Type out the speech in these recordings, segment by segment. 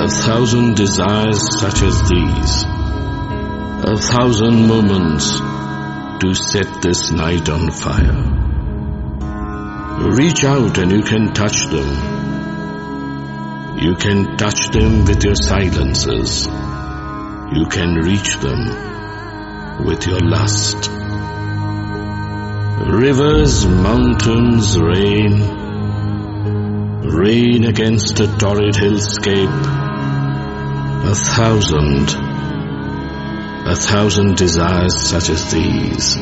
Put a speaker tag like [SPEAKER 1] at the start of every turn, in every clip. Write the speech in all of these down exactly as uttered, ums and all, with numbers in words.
[SPEAKER 1] A thousand desires such as these, a thousand moments to set this night on fire. Reach out and you can touch them. You can touch them with your silences. You can reach them with your lust. Rivers, mountains, rain, rain against a torrid hillscape. A thousand, a thousand desires such as these.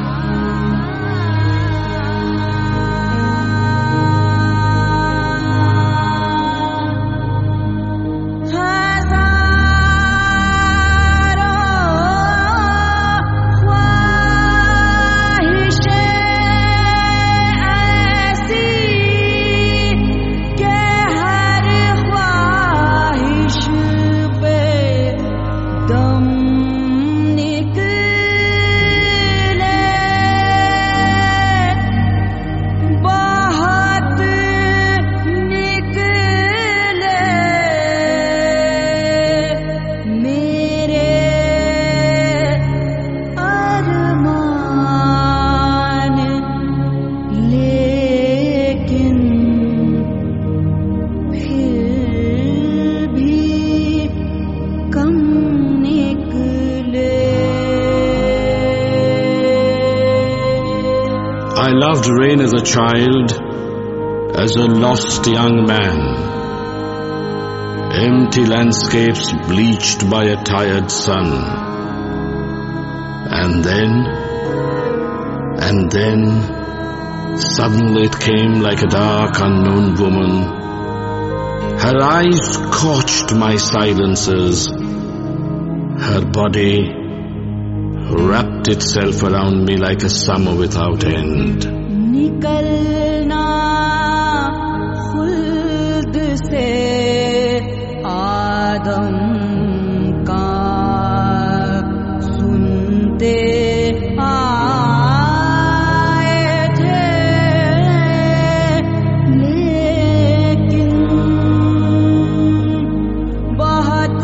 [SPEAKER 1] I loved rain as a child, as a lost young man. Empty landscapes bleached by a tired sun. And then, and then, suddenly it came like a dark unknown woman. Her eyes scorched my silences. Her body wrapped itself around me like a summer without end.
[SPEAKER 2] निकलना खुल्द से आदम का सुनते आए थे, लेकिन बहुत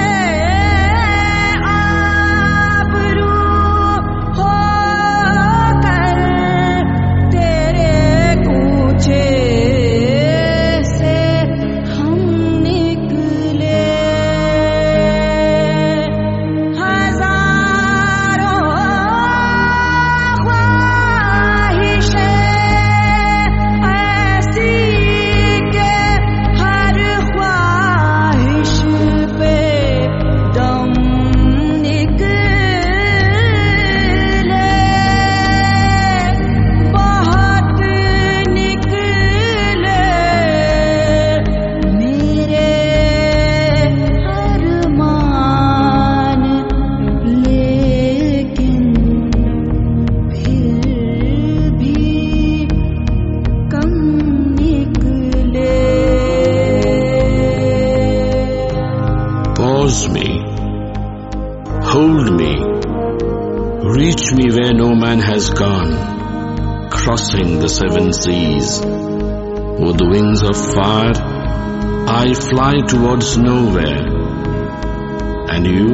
[SPEAKER 1] Pause me, hold me, reach me where no man has gone, crossing the seven seas. With the wings of fire, I fly towards nowhere. And you?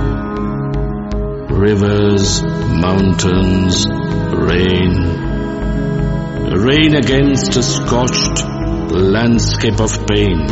[SPEAKER 1] Rivers, mountains, rain, rain against a scorched landscape of pain.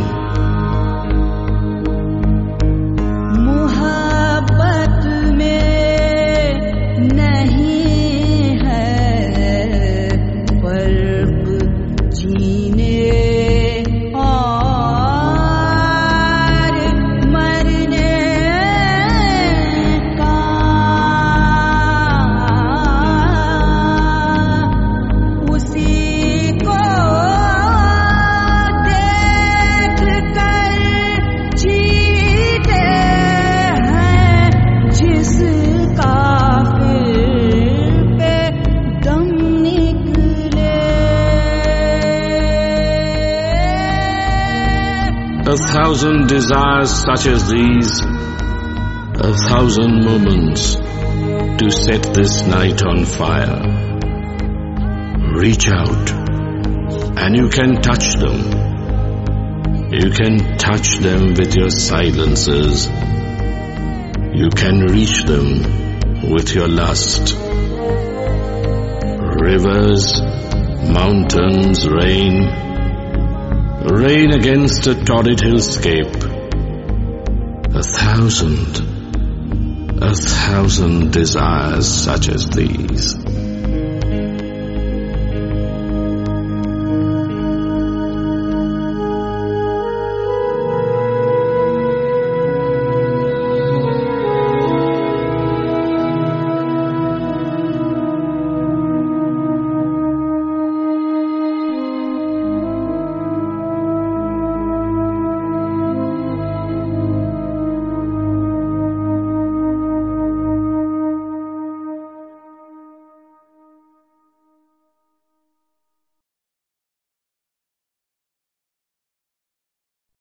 [SPEAKER 1] A thousand desires such as these, a thousand moments to set this night on fire. Reach out and you can touch them. You can touch them with your silences. You can reach them with your lust. Rivers, mountains, rain, rain against a torrid hillscape. A thousand, a thousand desires such as these.